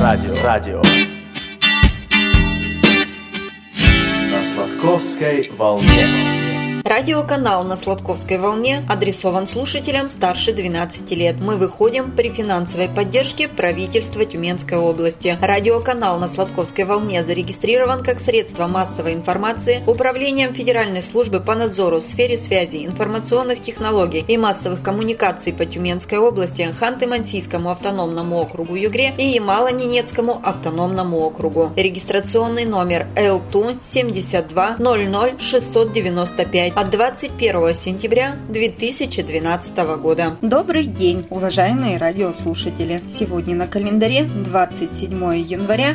Радио. На Сладковской волне. Радиоканал на Сладковской волне адресован слушателям старше 12 лет. Мы выходим при финансовой поддержке правительства Тюменской области. Радиоканал на Сладковской волне зарегистрирован как средство массовой информации Управлением Федеральной службы по надзору в сфере связи, информационных технологий и массовых коммуникаций по Тюменской области, Ханты-Мансийскому автономному округу Югре и Ямало-Ненецкому автономному округу. Регистрационный номер ЛТУ 72 00 695 от 21 сентября 2012 года. Добрый день, уважаемые радиослушатели! Сегодня на календаре 27 января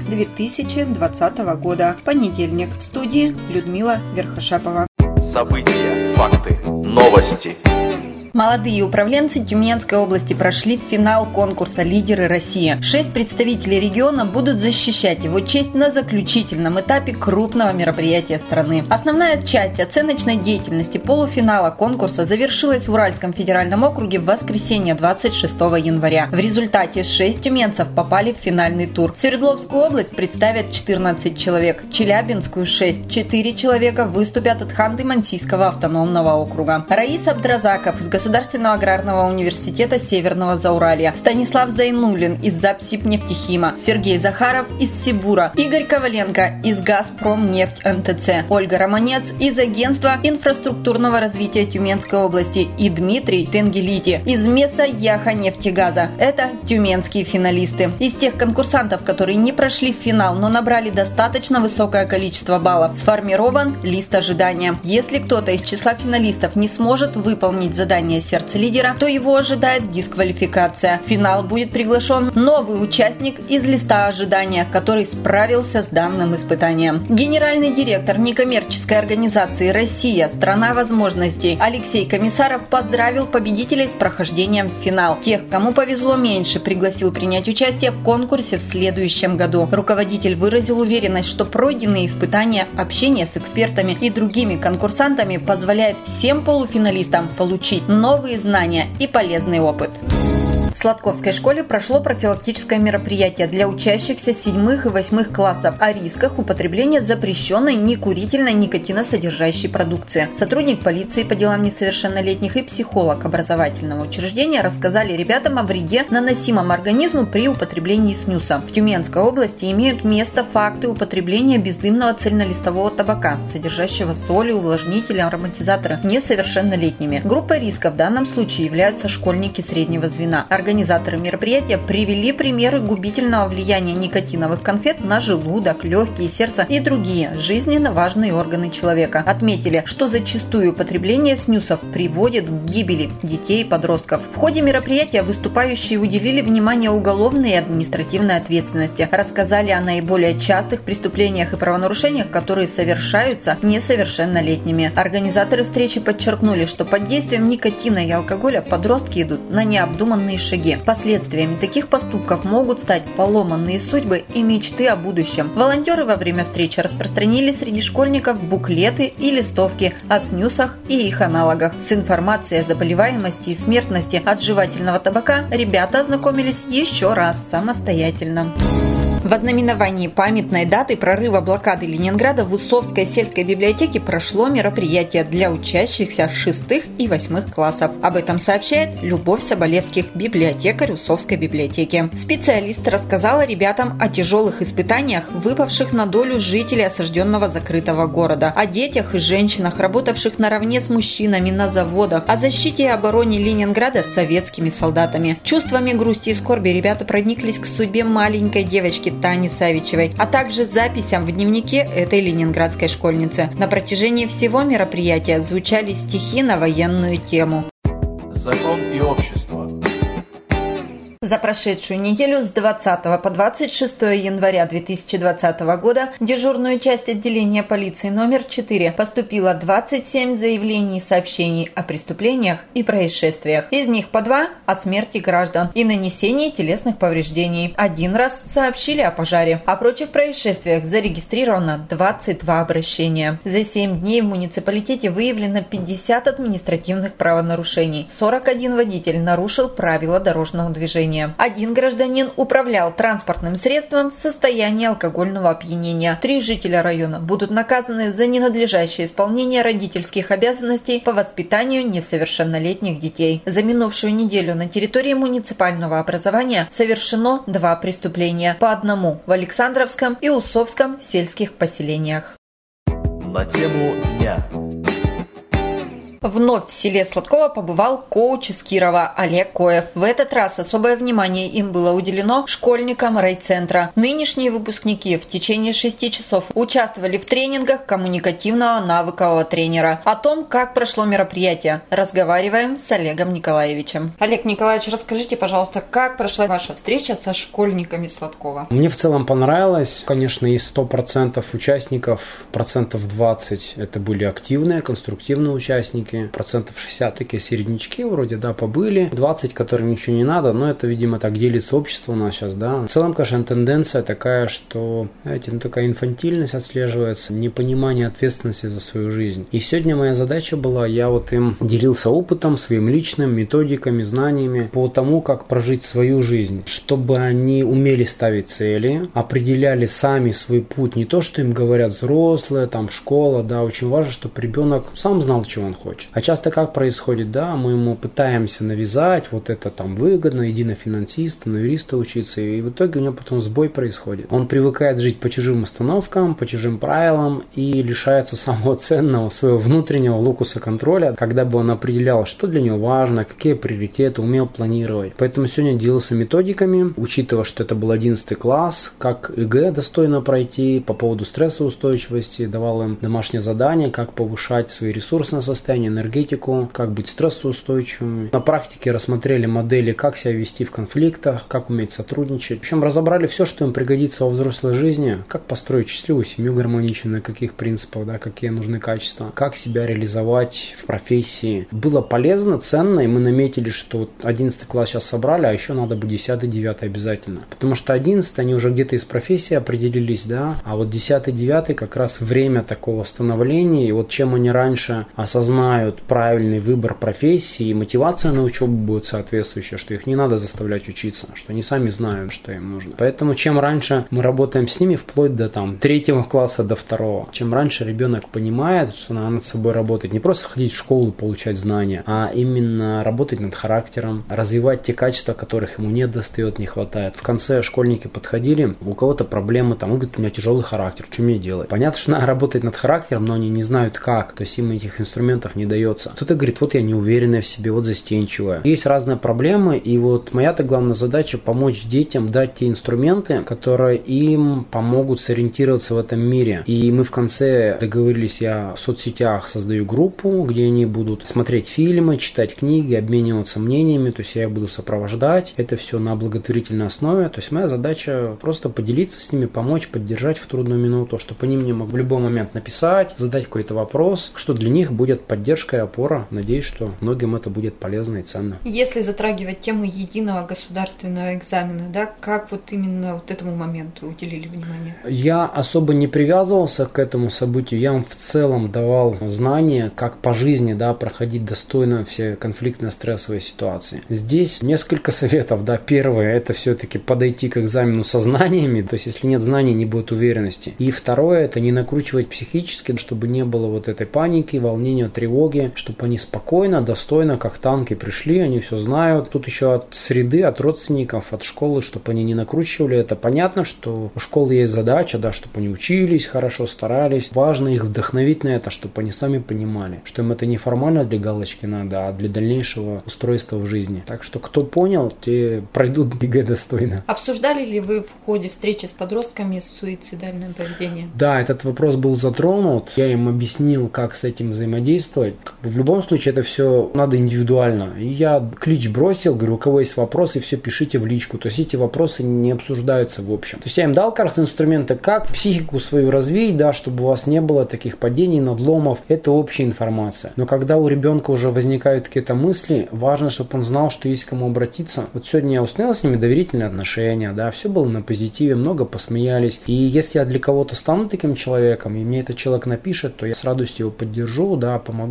2020 года, понедельник. В студии Людмила Верхошапова. События, факты, новости. Молодые управленцы Тюменской области прошли в финал конкурса «Лидеры России». 6 представителей региона будут защищать его честь на заключительном этапе крупного мероприятия страны. Основная часть оценочной деятельности полуфинала конкурса завершилась в Уральском федеральном округе в воскресенье 26 января. В результате 6 тюменцев попали в финальный тур. Свердловскую область представят 14 человек, Челябинскую – 6. 4 человека выступят от Ханты-Мансийского автономного округа. Раис Абдразаков из Государственного аграрного университета Северного Зауралья, Станислав Зайнуллин из Запсибнефтехима, Сергей Захаров из Сибура, Игорь Коваленко из Газпромнефть НТЦ, Ольга Романец из Агентства инфраструктурного развития Тюменской области и Дмитрий Тенгелити из Меса Яха нефтегаза. Это тюменские финалисты. Из тех конкурсантов, которые не прошли в финал, но набрали достаточно высокое количество баллов, сформирован лист ожидания. Если кто-то из числа финалистов не сможет выполнить задание сердца лидера, то его ожидает дисквалификация. В финал будет приглашен новый участник из листа ожидания, который справился с данным испытанием. Генеральный директор некоммерческой организации «Россия. Страна возможностей» Алексей Комиссаров поздравил победителей с прохождением в финал. Тех, кому повезло меньше, пригласил принять участие в конкурсе в следующем году. Руководитель выразил уверенность, что пройденные испытания, общение с экспертами и другими конкурсантами позволяет всем полуфиналистам получить новые знания и полезный опыт. В Сладковской школе прошло профилактическое мероприятие для учащихся 7 и 8 классов о рисках употребления запрещенной некурительной никотиносодержащей продукции. Сотрудник полиции по делам несовершеннолетних и психолог образовательного учреждения рассказали ребятам о вреде, наносимом организму при употреблении снюса. В Тюменской области имеют место факты употребления бездымного цельнолистового табака, содержащего соли, увлажнители, ароматизаторы, несовершеннолетними. Группой риска в данном случае являются школьники среднего звена. Организаторы мероприятия привели примеры губительного влияния никотиновых конфет на желудок, легкие, сердце и другие жизненно важные органы человека. Отметили, что зачастую употребление снюсов приводит к гибели детей и подростков. В ходе мероприятия выступающие уделили внимание уголовной и административной ответственности, рассказали о наиболее частых преступлениях и правонарушениях, которые совершаются несовершеннолетними. Организаторы встречи подчеркнули, что под действием никотина и алкоголя подростки идут на необдуманные шаги. Последствиями таких поступков могут стать поломанные судьбы и мечты о будущем. Волонтеры во время встречи распространили среди школьников буклеты и листовки о снюсах и их аналогах. С информацией о заболеваемости и смертности от жевательного табака ребята ознакомились еще раз самостоятельно. В ознаменовании памятной даты прорыва блокады Ленинграда в Усовской сельской библиотеке прошло мероприятие для учащихся 6 и 8 классов. Об этом сообщает Любовь Соболевских, библиотекарь Усовской библиотеки. Специалист рассказала ребятам о тяжелых испытаниях, выпавших на долю жителей осажденного закрытого города, о детях и женщинах, работавших наравне с мужчинами на заводах, о защите и обороне Ленинграда советскими солдатами. Чувствами грусти и скорби ребята прониклись к судьбе маленькой девочки Тани Савичевой, а также записям в дневнике этой ленинградской школьницы. На протяжении всего мероприятия звучали стихи на военную тему. Закон и общество. За прошедшую неделю с 20 по 26 января 2020 года в дежурную часть отделения полиции номер 4 поступило 27 заявлений и сообщений о преступлениях и происшествиях. Из них по 2 о смерти граждан и нанесении телесных повреждений. 1 раз сообщили о пожаре. О прочих происшествиях зарегистрировано 22 обращения. За 7 дней в муниципалитете выявлено 50 административных правонарушений. 41 водитель нарушил правила дорожного движения. нарушения. Один гражданин управлял транспортным средством в состоянии алкогольного опьянения. 3 жителя района будут наказаны за ненадлежащее исполнение родительских обязанностей по воспитанию несовершеннолетних детей. За минувшую неделю на территории муниципального образования совершено 2 преступления, по одному в Александровском и Усовском сельских поселениях. На тему дня. Вновь в селе Сладково побывал коуч из Кирова Олег Коев. В этот раз особое внимание им было уделено школьникам райцентра. Нынешние выпускники в течение 6 часов участвовали в тренингах коммуникативного навыкового тренера. О том, как прошло мероприятие, разговариваем с Олегом Николаевичем. Олег Николаевич, расскажите, пожалуйста, как прошла ваша встреча со школьниками Сладкова? Мне в целом понравилось. Конечно, из 100% участников, 20% это были активные, конструктивные участники. 60% такие середнячки вроде, да, побыли. 20, которым ничего не надо, но это, видимо, так делится общество у нас сейчас, да. В целом, конечно, тенденция такая, что, знаете, такая инфантильность отслеживается, непонимание ответственности за свою жизнь. И сегодня моя задача была, я им делился опытом своим личным, методиками, знаниями по тому, как прожить свою жизнь, чтобы они умели ставить цели, определяли сами свой путь, не то, что им говорят взрослые, школа, да, очень важно, чтобы ребенок сам знал, чего он хочет. А часто как происходит, да, мы ему пытаемся навязать, это выгодно, иди на финансиста, на юриста учиться, и в итоге у него потом сбой происходит. Он привыкает жить по чужим установкам, по чужим правилам и лишается самого ценного, своего внутреннего локуса контроля, когда бы он определял, что для него важно, какие приоритеты, умел планировать. Поэтому сегодня делился методиками, учитывая, что это был 11 класс, как ЕГЭ достойно пройти, по поводу стрессоустойчивости, давал им домашнее задание, как повышать свои ресурсное состояние, энергетику, как быть стрессоустойчивым. На практике рассмотрели модели, как себя вести в конфликтах, как уметь сотрудничать. В общем, разобрали все, что им пригодится во взрослой жизни, как построить счастливую семью гармоничную, на каких принципах, да, какие нужны качества, как себя реализовать в профессии. Было полезно, ценно, и мы наметили, что 11 класс сейчас собрали, а еще надо бы 10, 9 обязательно. Потому что 11 они уже где-то из профессии определились, да, а 10, 9 как раз время такого становления, и чем они раньше осознают правильный выбор профессии, и мотивация на учебу будет соответствующая, что их не надо заставлять учиться, что они сами знают, что им нужно. Поэтому чем раньше мы работаем с ними, вплоть до 3 класса, до 2, чем раньше ребенок понимает, что надо над собой работать, не просто ходить в школу и получать знания, а именно работать над характером, развивать те качества, которых ему не достает, не хватает. В конце школьники подходили, у кого-то проблемы, он говорит, у меня тяжелый характер, что мне делать? Понятно, что надо работать над характером, но они не знают как, то есть им этих инструментов не дается. Кто-то говорит, я неуверенная в себе, застенчивая. Есть разные проблемы, и моя-то главная задача помочь детям, дать те инструменты, которые им помогут сориентироваться в этом мире. И мы в конце договорились, я в соцсетях создаю группу, где они будут смотреть фильмы, читать книги, обмениваться мнениями, то есть я их буду сопровождать. Это все на благотворительной основе. То есть моя задача просто поделиться с ними, помочь, поддержать в трудную минуту, чтобы они мне могли в любой момент написать, задать какой-то вопрос, что для них будет поддержка и опора. Надеюсь, что многим это будет полезно и ценно. Если затрагивать тему единого государственного экзамена, да, как именно этому моменту уделили внимание? Я особо не привязывался к этому событию. Я вам в целом давал знания, как по жизни, да, проходить достойно все конфликтные стрессовые ситуации. Здесь несколько советов. Да. Первое, это все-таки подойти к экзамену со знаниями. То есть, если нет знаний, не будет уверенности. И второе, это не накручивать психически, чтобы не было этой паники, волнения, тревоги, чтобы они спокойно, достойно, как танки пришли, они все знают. Тут еще от среды, от родственников, от школы, чтобы они не накручивали это. Понятно, что у школы есть задача, да, чтобы они учились хорошо, старались. Важно их вдохновить на это, чтобы они сами понимали, что им это не формально для галочки надо, а для дальнейшего устройства в жизни. Так что кто понял, те пройдут ЕГЭ достойно. Обсуждали ли вы в ходе встречи с подростками суицидальное поведение? Да, этот вопрос был затронут. Я им объяснил, как с этим взаимодействовать. В любом случае это все надо индивидуально. И я клич бросил, говорю, у кого есть вопросы, все пишите в личку. То есть эти вопросы не обсуждаются в общем. То есть я им дал как раз инструменты, как психику свою развить, да, чтобы у вас не было таких падений, надломов. Это общая информация. Но когда у ребенка уже возникают какие-то мысли, важно, чтобы он знал, что есть к кому обратиться. Сегодня я установил с ними доверительные отношения, да, все было на позитиве, много посмеялись. И если я для кого-то стану таким человеком, и мне этот человек напишет, то я с радостью его поддержу, да, помогу.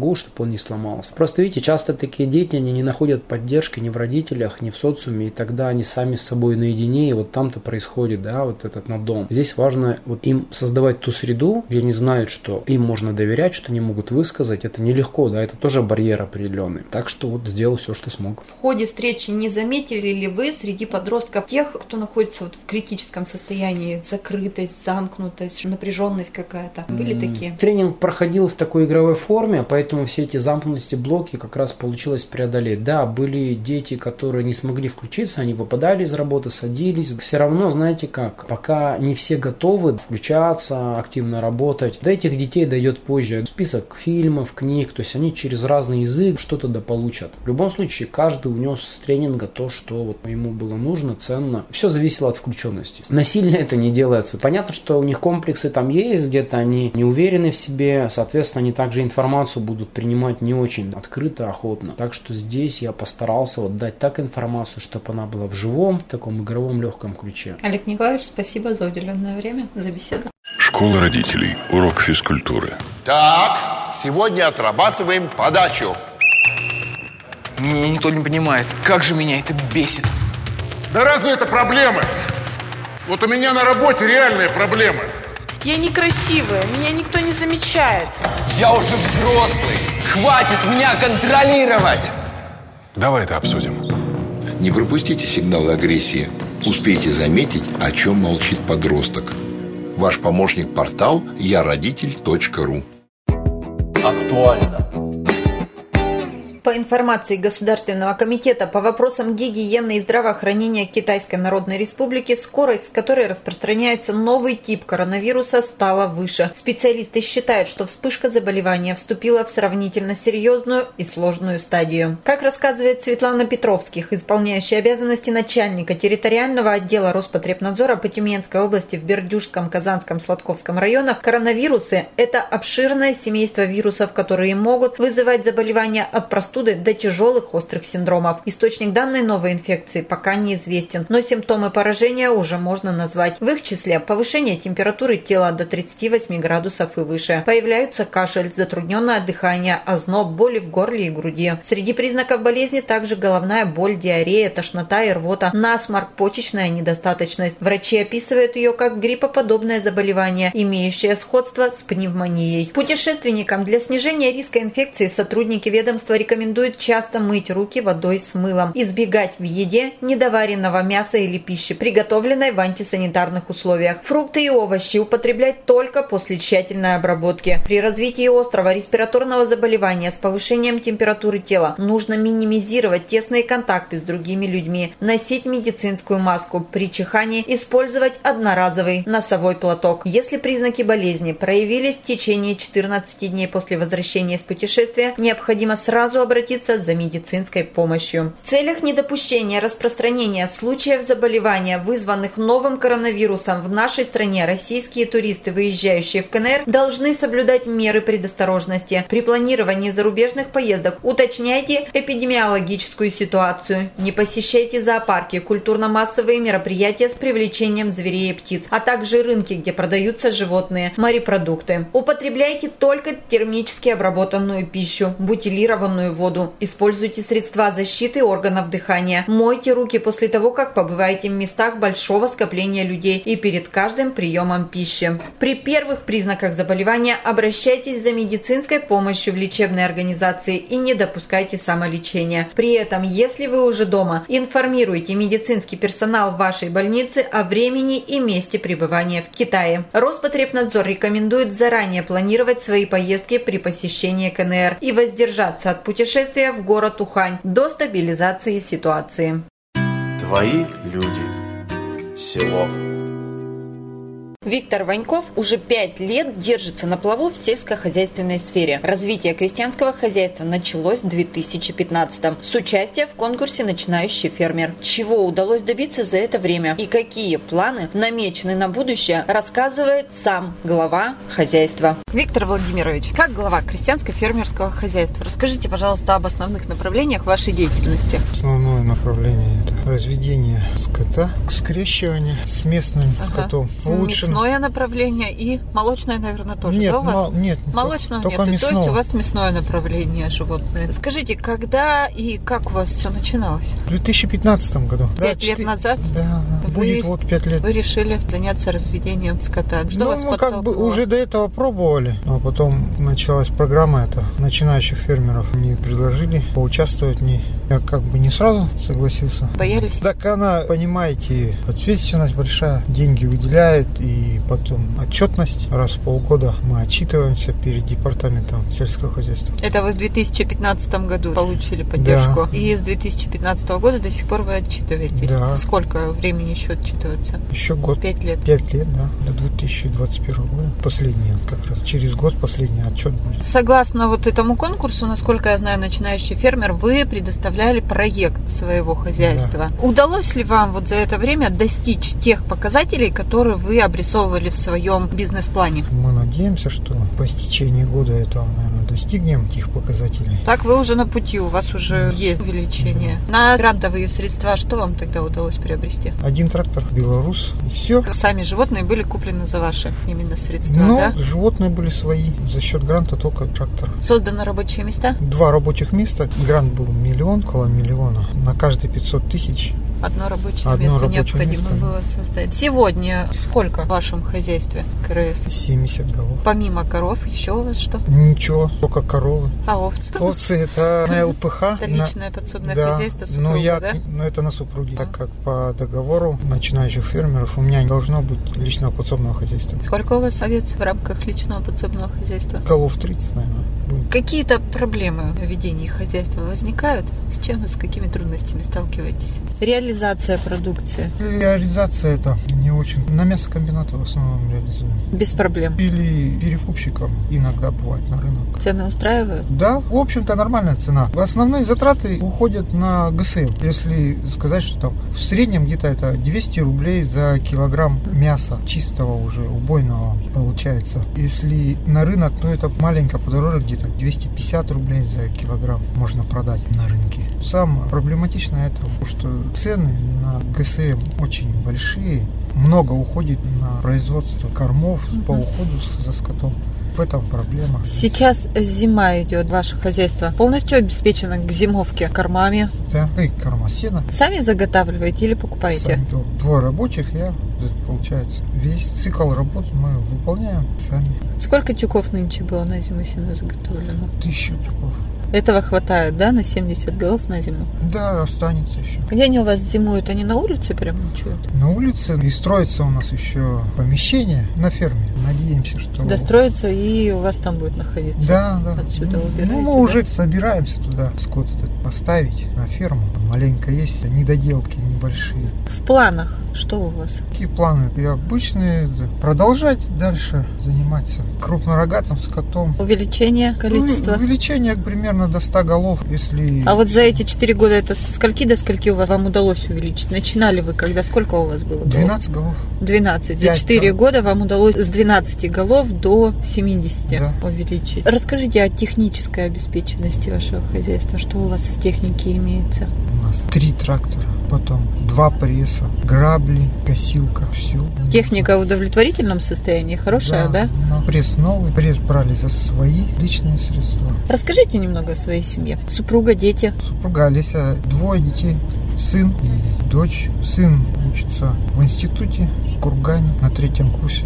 того, чтобы он не сломался. Просто видите, часто такие дети, они не находят поддержки ни в родителях, ни в социуме, и тогда они сами с собой наедине, и вот там-то происходит, да, вот этот наддом. Здесь важно вот им создавать ту среду, где они знают, что им можно доверять, что они могут высказать. Это нелегко, да, это тоже барьер определенный. Так что вот сделал все, что смог. В ходе встречи не заметили ли вы среди подростков тех, кто находится вот в критическом состоянии, закрытость, замкнутость, напряженность какая-то? Были такие? Тренинг проходил в такой игровой форме, поэтому все эти замкнутости, блоки как раз получилось преодолеть. Да, были дети, которые не смогли включиться, они выпадали из работы, садились. Все равно, знаете как, пока не все готовы включаться, активно работать, до этих детей дойдет позже. Список фильмов, книг, то есть они через разный язык что-то дополучат. В любом случае, каждый унес с тренинга то, что вот ему было нужно, ценно. Все зависело от включенности. Насильно это не делается. Понятно, что у них комплексы там есть, где-то они не уверены в себе, соответственно, они также информацию будут принимать не очень открыто, охотно. Так что здесь я постарался вот дать так информацию, чтобы она была в живом, в таком игровом легком ключе. Олег Николаевич, спасибо за уделенное время, за беседу. Школа родителей. Урок физкультуры. Так, сегодня отрабатываем подачу. Меня никто не понимает. Как же меня это бесит. Да разве это проблемы? Вот у меня на работе реальные проблемы. Я некрасивая, меня никто не замечает. Я уже взрослый. Хватит меня контролировать. Давай это обсудим. Не пропустите сигналы агрессии. Успейте заметить, о чем молчит подросток. Ваш помощник-портал яродитель.ру. Актуально. По информации Государственного комитета по вопросам гигиены и здравоохранения Китайской Народной Республики, скорость, с которой распространяется новый тип коронавируса, стала выше. Специалисты считают, что вспышка заболевания вступила в сравнительно серьезную и сложную стадию. Как рассказывает Светлана Петровских, исполняющая обязанности начальника территориального отдела Роспотребнадзора по Тюменской области в Бердюжском, Казанском, Сладковском районах, коронавирусы – это обширное семейство вирусов, которые могут вызывать заболевания от простуды до тяжелых острых синдромов. Источник данной новой инфекции пока неизвестен, но симптомы поражения уже можно назвать. В их числе повышение температуры тела до 38 градусов и выше. Появляются кашель, затрудненное дыхание, озноб, боли в горле и груди. Среди признаков болезни также головная боль, диарея, тошнота и рвота, насморк, почечная недостаточность. Врачи описывают ее как гриппоподобное заболевание, имеющее сходство с пневмонией. Путешественникам для снижения риска инфекции сотрудники ведомства рекомендуют часто мыть руки водой с мылом, избегать в еде недоваренного мяса или пищи, приготовленной в антисанитарных условиях. Фрукты и овощи употреблять только после тщательной обработки. При развитии острого респираторного заболевания с повышением температуры тела нужно минимизировать тесные контакты с другими людьми, носить медицинскую маску, при чихании использовать одноразовый носовой платок. Если признаки болезни проявились в течение 14 дней после возвращения с путешествия, необходимо сразу обратиться за медицинской помощью. В целях недопущения распространения случаев заболевания, вызванных новым коронавирусом в нашей стране, российские туристы, выезжающие в КНР, должны соблюдать меры предосторожности. При планировании зарубежных поездок уточняйте эпидемиологическую ситуацию. Не посещайте зоопарки, культурно-массовые мероприятия с привлечением зверей и птиц, а также рынки, где продаются животные, морепродукты. Употребляйте только термически обработанную пищу, бутилированную воду. Используйте средства защиты органов дыхания. Мойте руки после того, как побываете в местах большого скопления людей и перед каждым приемом пищи. При первых признаках заболевания обращайтесь за медицинской помощью в лечебной организации и не допускайте самолечения. При этом, если вы уже дома, информируйте медицинский персонал вашей больницы о времени и месте пребывания в Китае. Роспотребнадзор рекомендует заранее планировать свои поездки при посещении КНР и воздержаться от путешествия в город Ухань до стабилизации ситуации. Твои люди. Село. Виктор Ваньков уже 5 лет держится на плаву в сельскохозяйственной сфере. Развитие крестьянского хозяйства началось в 2015-м с участия в конкурсе «Начинающий фермер». Чего удалось добиться за это время и какие планы намечены на будущее, рассказывает сам глава хозяйства. Виктор Владимирович, как глава крестьянско-фермерского хозяйства, расскажите, пожалуйста, об основных направлениях вашей деятельности. Основное направление – это разведение скота, скрещивание с местным скотом. Мясное направление и молочное, наверное, тоже, нет, да, у вас? Нет, молочного только нет. мясного. То есть у вас мясное направление животное. Скажите, когда и как у вас все начиналось? В 2015 году. 5 лет назад? Да, будет 5 лет. Вы решили заняться разведением скота. Что вас подтолкнуло? Как бы уже до этого пробовали, а потом началась программа эта начинающих фермеров. Мне предложили поучаствовать в ней. Я как бы не сразу согласился. Боялись? Так она, понимаете, ответственность большая, деньги выделяет, и потом отчетность. Раз в полгода мы отчитываемся перед департаментом сельского хозяйства. Это вы в 2015 году получили поддержку? Да. И с 2015 года до сих пор вы отчитываетесь? Да. Сколько времени еще отчитываться? Еще год. 5 лет? 5 лет, да. До 2021 года. Последний, как раз через год последний отчет будет. Согласно вот этому конкурсу, насколько я знаю, начинающий фермер, вы предоставляли проект своего хозяйства. Да. Удалось ли вам вот за это время достичь тех показателей, которые вы обрисовывали в своем бизнес-плане? Мы надеемся, что по истечении года этого, наверное, достигнем этих показателей. Так вы уже на пути, у вас уже есть увеличение. Да. На грантовые средства что вам тогда удалось приобрести? 1 трактор, белорус, и все. Сами животные были куплены за ваши именно средства, да? Животные были свои. За счет гранта только трактор. Созданы рабочие места? 2 рабочих места. Грант был 1 миллион, около миллиона. На каждые 500 тысяч. Одно рабочее место необходимо было создать. Сегодня сколько в вашем хозяйстве КРС? 70 голов. Помимо коров, еще у вас что? Ничего, только коровы. А овцы? Овцы это на ЛПХ. Это личное подсобное хозяйство супруга, да? Но это на супруге. Так как по договору начинающих фермеров у меня не должно быть личного подсобного хозяйства. Сколько у вас овец в рамках личного подсобного хозяйства? Голов 30, наверное. Какие-то проблемы в ведении хозяйства возникают? С чем вы, с какими трудностями сталкиваетесь? Реализация продукции? Реализация это не очень. На мясокомбинаты в основном реализуем. Без проблем? Или перекупщикам иногда бывает на рынок. Цены устраивают? Да, в общем-то нормальная цена. Основные затраты уходят на ГСМ. Если сказать, что там в среднем где-то это 200 рублей за килограмм мяса чистого уже убойного получается. Если на рынок, то это маленько подороже, где-то 250 рублей за килограмм можно продать на рынке. Самое проблематичное это, что цены на ГСМ очень большие. Много уходит на производство кормов по уходу за скотом. В этом проблема. Сейчас зима идет, ваше хозяйство полностью обеспечено к зимовке кормами? Да, и корма сена. Сами заготавливаете или покупаете? Сами, 2 рабочих, получается. Весь цикл работ мы выполняем сами. Сколько тюков нынче было на зиму сена заготовлено? 1000 тюков. Этого хватает, да, на 70 голов на зиму? Да, останется еще. Где они у вас зимуют? Они на улице прям ночуют? На улице. И строится у нас еще помещение на ферме. Надеемся, что... Достроится и у вас там будет находиться? Да. Отсюда убираете? Мы уже собираемся туда скот этот поставить на ферму. Маленько есть недоделки небольшие. В планах что у вас? Какие планы? И обычные. Продолжать дальше заниматься крупнорогатым скотом. Увеличение количества? Увеличение примерно до 100 голов, если... А вот за эти 4 года это со скольки до скольки у вас вам удалось увеличить? Начинали вы когда? Сколько у вас было? 12 голов. 12. За 4 года вам удалось с 12 голов до 70 увеличить. Расскажите о технической обеспеченности вашего хозяйства. Что у вас из техники имеется? У нас 3 трактора, потом 2 пресса, грабли, косилка, все. Техника в удовлетворительном состоянии, хорошая, да? Пресс новый, пресс брали за свои личные средства. Расскажите немного о своей семье. Супруга, дети? Супруга Олеся, 2 детей, сын и дочь. Сын учится в институте в Кургане на 3-м курсе.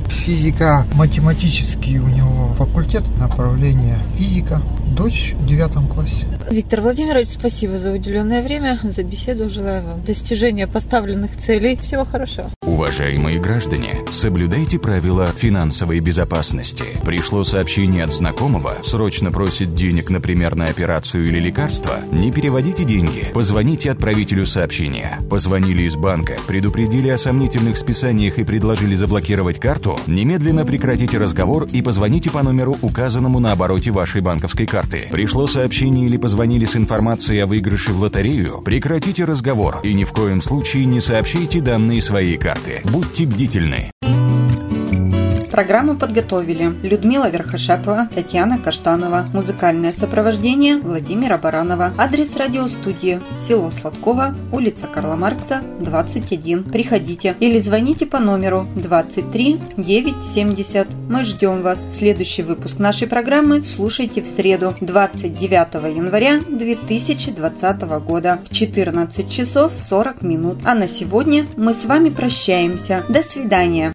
Физико-математический у него факультет, направление физика. Дочь в 9 классе. Виктор Владимирович, спасибо за уделенное время, за беседу. Желаю вам достижения поставленных целей. Всего хорошего. Уважаемые граждане, соблюдайте правила финансовой безопасности. Пришло сообщение от знакомого, срочно просит денег, например, на операцию или лекарство. Не переводите деньги. Позвоните отправителю сообщения. Позвонили из банка, предупредили о сомнительных списаниях и предложили заблокировать карту. Немедленно прекратите разговор и позвоните по номеру, указанному на обороте вашей банковской карты. Пришло сообщение или позвонили с информацией о выигрыше в лотерею? Прекратите разговор и ни в коем случае не сообщайте данные своей карты. Будьте бдительны. Программу подготовили Людмила Верхошапова, Татьяна Каштанова. Музыкальное сопровождение Владимира Баранова. Адрес радиостудии: село Сладково, улица Карла Маркса, 21. Приходите или звоните по номеру 23 970. Мы ждем вас. Следующий выпуск нашей программы слушайте в среду, 29 января 2020 года в 14 часов 40 минут. А на сегодня мы с вами прощаемся. До свидания.